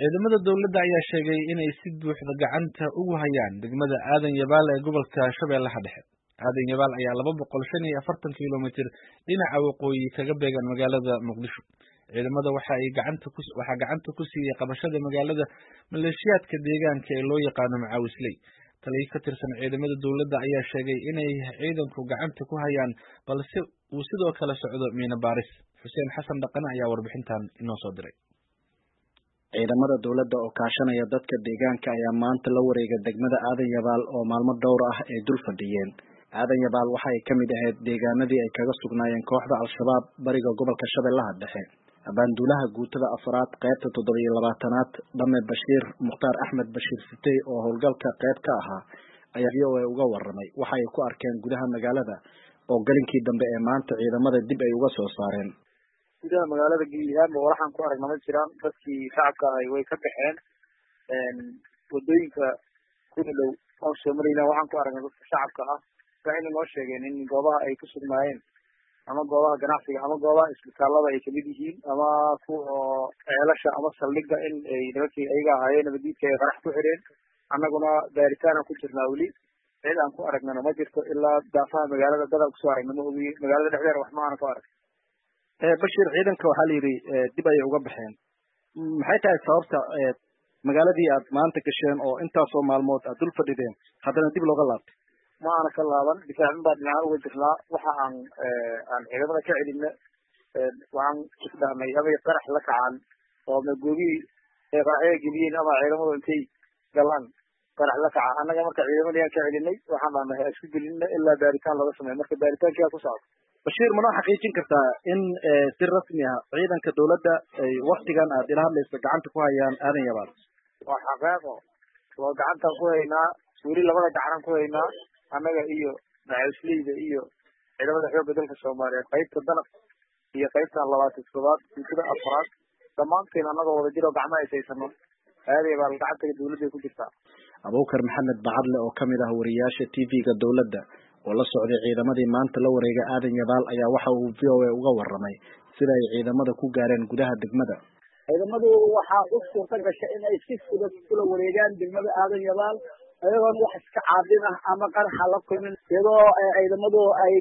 Ciidamada dawladda ayaa sheegay inay si buuxda gacanta ugu hayaan degmada Aadan Yabaal ee gobolka Shabeellaha Dhexe. Aadan Yabaal ayaa 245 kiiloomitir dhinaca waqooyi kaga beegan magaalada Muqdisho. Ciidamada waxa gacanta ku siiyay qabashada magaalada maleeshiyaadka deegaanka ee loo yaqaan Macaawisley. Taliye ka tirsan ciidamada dawladda ayaa sheegay inay ciidanku gacanta ku hayaan balse uu sidoo kale socdo miina baaris. Xuseen Xasan Dhaqane ayaa warbixintan inoo soo diray. Ciidamada dawladda oo kaashanaya dadka deegaanka ayaa maanta la wareegay degmada Aadan Yabaal oo maalmo dhowr ah ay dul fadhiyeen. Aadan Yabaal waxa ay kamid ahayd deegaanadii ay kaga sugnaayeen kooxda Al-Shabaab bariga gobolka Shabeellaha Dhexe. Abaanduulaha guutada afraad qaybta 27aad Dhame Bashiir Mukhtaar Axmed Bashiir Sitey oo howlgalka qayb ka ahaa ayaa VOA uga warramay waxa ay ku arkeen gudaha magaalada oo galinkii dambe ee maanta ciidamada dib ay uga soo saareen. gudaha magaalada Giilaamo waxaan ku aragnay ma jiraan dadkii shacabka ah way ka baxeen wadooyinka ku dhow oo Soomaaliland waxaan ku aragnay dadka shacabka ah waxay noo sheegeen in goobaha ay ku sugnaayeen ama goobaha ganacsiga ama goobaha isbitaalada ay kamid yihiin ama kuwa ceelasha ama saldhigga in ay dadkii ayaga ahaayeen nabadiidka ay qarax ku xireen annaguna baaritaan ku jirnaa weli cid aan ku aragnana ma jirto ilaa daafaha magaalada dad ku soo aragnay ma ogi magaalada dhexdeeda wax ma aan ku arag Bashir ciidanka waxa la yiri dib ay uga baxeen maxay tahay sababta magaaladii aad maanta gasheen oo intaas oo maalmood aad dul fadhideen haddana dib looga laabtay ma ana ka laaban difaac baa dhinaca uga jirnaa waxa aan ciidamada ka celinna waxaan isdhahnay habay qarax la kacaan oo magoobi qaraxyo geliyeen ama ciidamadu intay galaan qarax la kaca annaga marka ciidamadii aan ka celinay waxaan dhahnay isku gelinna ilaa baaritaan laga sameeyo marka baaritaanka ku socdo Bashir ma xaqiijin kartaa in si rasmi ah ciidanka dawladda ay waqtigan aad ila hadlayso gacanta ku hayaan Aadan Yabaal waa xaqeeqo waa gacanta ku haynaa weli labada gacan ku haynaa annaga iyo Macaawisleyda iyo ciidamada xoogga dalka Soomaaliyeed qaybta dalab iyo qaybta 27aad guutada afraad dhammaanteen annaga wada jiro gacmaha ay saysano Aadan Yabaal gacanta dawladda ku jirta Abuukar Maxamed Bacadle oo kamid ah wariyaasha TV-ga dawladda oo la socday ciidamadii maanta la wareegay Aadan Yabaal ayaa waxa uu VOA uga warramay sida ay ciidamada ku gaareen gudaha degmada. ciidamadu waxa u suurta gashay in ay si fudud kula wareegaan degmada Aadan Yabaal ayagoo wax iska caabin ah ama qarax la kulmin iyadoo ciidamadu ay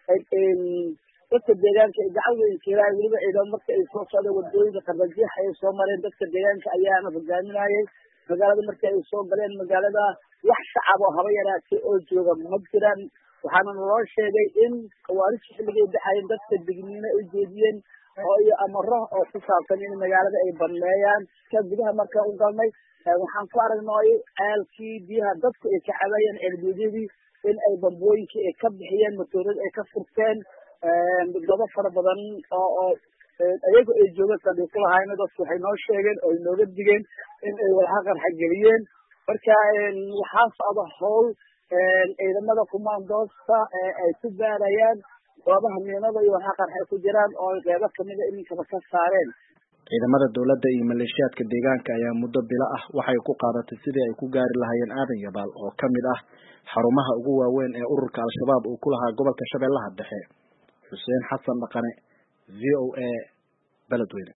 dadka deegaanka gacan weyn kiilay waliba ciidamada markay ay soo socdeen wadooyinka qarbajiix ay soo mareen dadka deegaanka ayaa hogaaminayay magaalada markay ay soo galeen magaalada wax shacab oo haba yaraatay oo jooga ma jiraan waxaana loo sheegay in qawaarish xilligii dhaxayeen dadka digniino ay jeediyeen oo iyo amaro oo ku saabsan in magaalada ay baneeyaan ka gudaha markaa u galnay waxaan ku aragnay ceelkii biyaha dadku ay ka cabayeen ceelbiyoodii in ay bambooyinkii ay ka bixiyeen matoorada ay ka furteen dad fara badan oo ayagu ay joogaan sadiiq lahayn dadku waxay noo sheegeen oo inooga digeen in ay wada qarxa geliyeen marka waxaa socda howl ciidamada commandosta ay ku baarayaan goobaha miinada iyo waxa qarxa ku jiraan oo qeybo kamid ah iminka ka saareen ciidamada dawladda iyo maleeshiyaadka deegaanka ayaa muddo bila ah waxay ku qaadatay sidii ay ku gaari lahaayeen Aadan Yabaal oo kamid ah xarumaha ugu waaweyn ee ururka Al-Shabaab uu ku lahaa gobolka Shabeellaha Dhexe. Xuseen Xasan Dhaqane VOA Beledweyne.